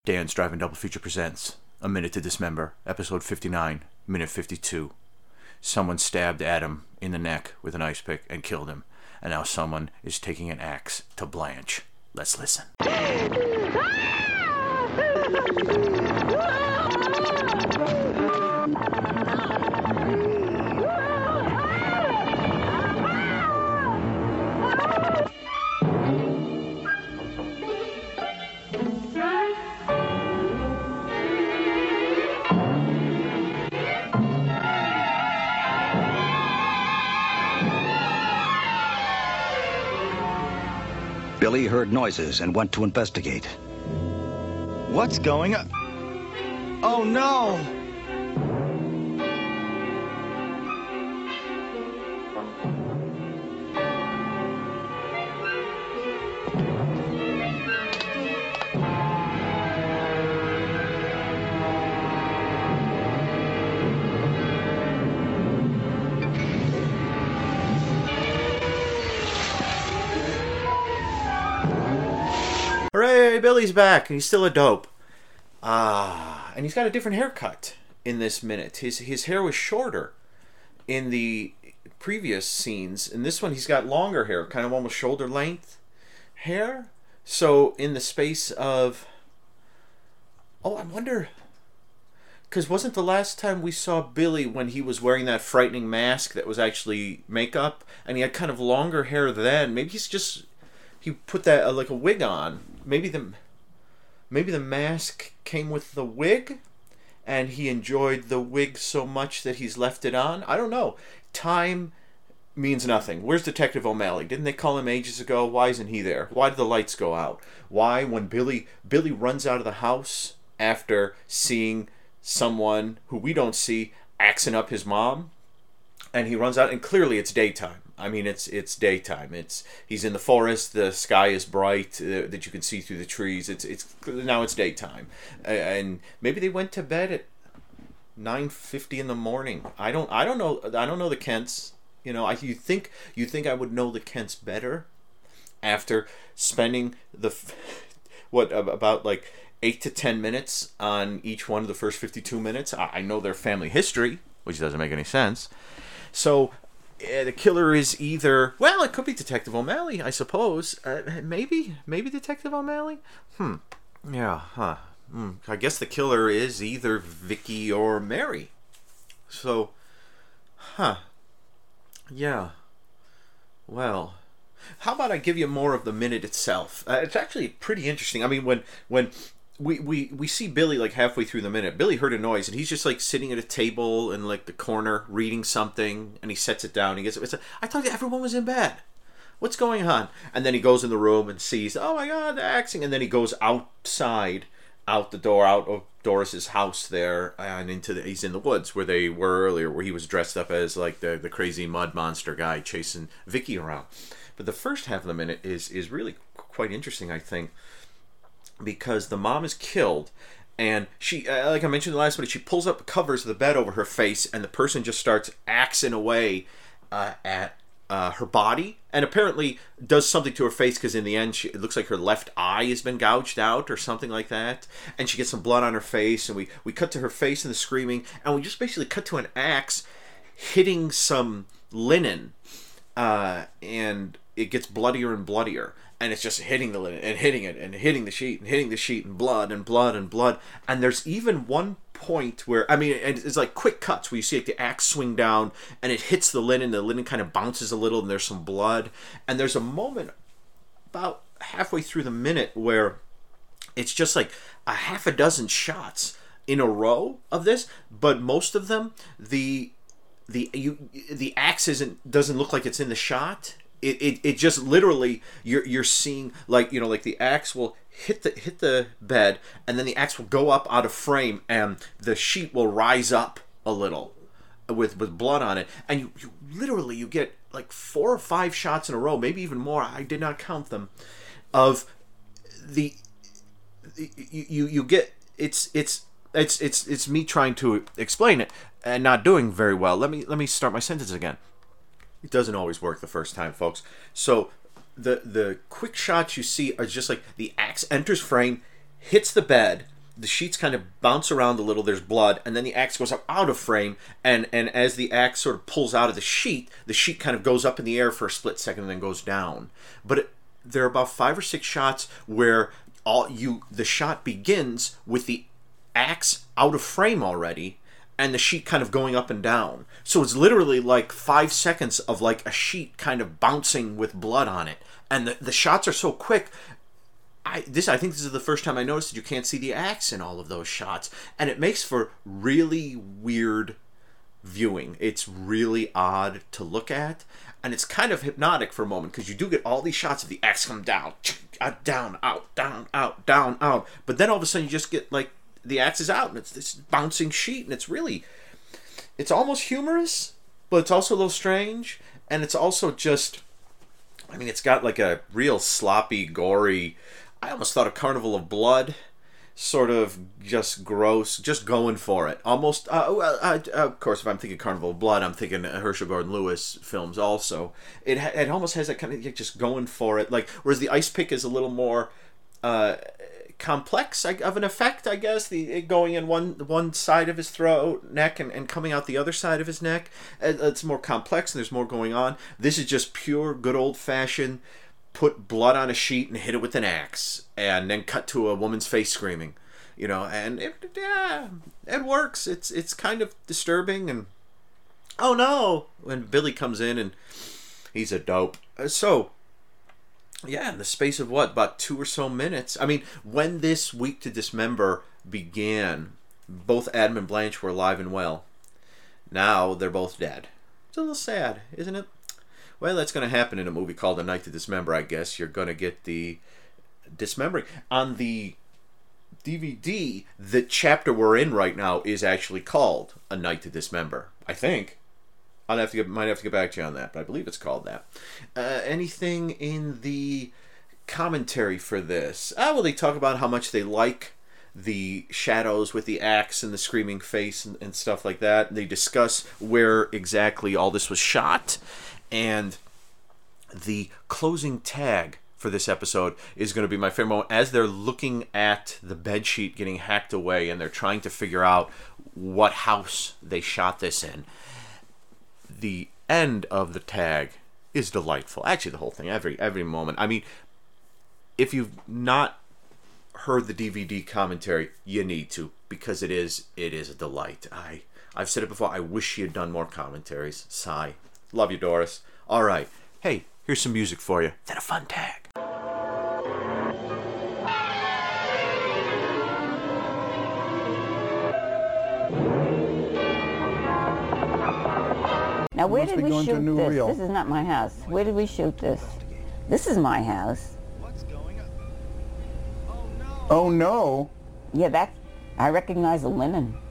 Dan's Driving Double Feature presents A Minute to Dismember, episode 59, minute 52. Someone stabbed Adam in the neck with an ice pick and killed him, and now someone is taking an axe to Blanche. Let's listen. Billy heard noises and went to investigate. What's going on? Oh no! Hooray, Billy's back, and he's still a dope. And he's got a different haircut in this minute. His hair was shorter in the previous scenes. In this one, he's got longer hair, kind of almost shoulder length hair. So in the space of... Oh, I wonder... Because wasn't the last time we saw Billy when he was wearing that frightening mask that was actually makeup? And he had kind of longer hair then. Maybe he's just... He put that like a wig on. Maybe the mask came with the wig, and he enjoyed the wig so much that he's left it on. I don't know. Time means nothing. Where's Detective O'Malley? Didn't they call him ages ago? Why isn't he there? Why did the lights go out? Why, when Billy runs out of the house after seeing someone who we don't see axing up his mom, and he runs out, and clearly it's daytime. I mean, it's daytime. He's in the forest. The sky is bright that you can see through the trees. Now it's daytime, and maybe they went to bed at 9:50 in the morning. I don't know. I don't know the Kents. You know, you think I would know the Kents better after spending about like 8 to 10 minutes on each one of the first 52 minutes. I know their family history, which doesn't make any sense. So. The killer is either... Well, it could be Detective O'Malley, I suppose. Maybe Detective O'Malley? Yeah, huh. I guess the killer is either Vicky or Mary. So, yeah. Well, how about I give you more of the minute itself? It's actually pretty interesting. I mean, when we see Billy like halfway through the minute. Billy heard a noise, and he's just like sitting at a table in like the corner reading something, and he sets it down. He gets I thought everyone was in bed. What's going on? And then he goes in the room and sees, oh my God, the axing. And then he goes outside, out the door, out of Doris's house there, and he's in the woods where they were earlier, where he was dressed up as like the crazy mud monster guy chasing Vicky around. But the first half of the minute is really quite interesting, I think. Because the mom is killed, and she, like I mentioned in the last minute, she pulls up the covers of the bed over her face, and the person just starts axing away at her body, and apparently does something to her face, because in the end, it looks like her left eye has been gouged out, or something like that, and she gets some blood on her face, and we cut to her face and the screaming, and we just basically cut to an axe hitting some linen, and it gets bloodier and bloodier. And it's just hitting the linen and hitting it and hitting the sheet and hitting the sheet and blood and blood and blood. And there's even one point where, I mean, it's like quick cuts where you see like the axe swing down and it hits the linen kind of bounces a little and there's some blood. And there's a moment about halfway through the minute where it's just like a half a dozen shots in a row of this, but most of them, the axe doesn't look like it's in the shot. It just literally you're seeing like, you know, like the axe will hit the bed, and then the axe will go up out of frame, and the sheet will rise up a little with blood on it, and you literally get like 4 or 5 shots in a row, maybe even more. I did not count them. Of you get it's me trying to explain it and not doing very well. Let me start my sentence again. It doesn't always work the first time, folks. So the quick shots you see are just like the axe enters frame, hits the bed, the sheets kind of bounce around a little, there's blood, and then the axe goes up out of frame, and as the axe sort of pulls out of the sheet kind of goes up in the air for a split second and then goes down. But there are about 5 or 6 shots where the shot begins with the axe out of frame already, and the sheet kind of going up and down. So it's literally like 5 seconds of like a sheet kind of bouncing with blood on it. And the shots are so quick. I think this is the first time I noticed that you can't see the axe in all of those shots. And it makes for really weird viewing. It's really odd to look at. And it's kind of hypnotic for a moment, because you do get all these shots of the axe come down, down, out, down, out, down, out. But then all of a sudden you just get like the axe is out, and it's this bouncing sheet, and it's almost humorous, but it's also a little strange. And it's also just, I mean, it's got like a real sloppy, gory, I almost thought a Carnival of Blood, sort of just gross, just going for it. Almost, of course, if I'm thinking Carnival of Blood, I'm thinking Herschel Gordon Lewis films also. It almost has that kind of just going for it. Like, whereas the ice pick is a little more complex of an effect, I guess. It going in one side of his throat, neck, and coming out the other side of his neck. It's more complex, and there's more going on. This is just pure, good old-fashioned, put blood on a sheet and hit it with an axe, and then cut to a woman's face screaming, and it works. It's kind of disturbing, and oh no, when Billy comes in, and he's a dope. So yeah, in the space of about 2 or so minutes. I mean, when this Week to Dismember began, both Adam and Blanche were alive and well. Now they're both dead. It's a little sad, isn't it? Well, that's going to happen in a movie called A Night to Dismember, I guess. You're going to get the dismembering. On the DVD, the chapter we're in right now is actually called A Night to Dismember, I think. Might have to get back to you on that, but I believe it's called that. Anything in the commentary for this? Well, they talk about how much they like the shadows with the axe and the screaming face and stuff like that. They discuss where exactly all this was shot. And the closing tag for this episode is going to be my favorite moment, as they're looking at the bedsheet getting hacked away and they're trying to figure out what house they shot this in. The end of the tag is delightful. Actually, the whole thing, every moment. I mean, if you've not heard the DVD commentary, you need to, because it is a delight. I've said it before. I wish she had done more commentaries. Sigh. Love you, Doris. All right. Hey, here's some music for you. Then a fun tag. Now, where did we shoot this? This is not my house. Where did we shoot this? This is my house. What's going on? Oh no! Yeah, I recognize the linen.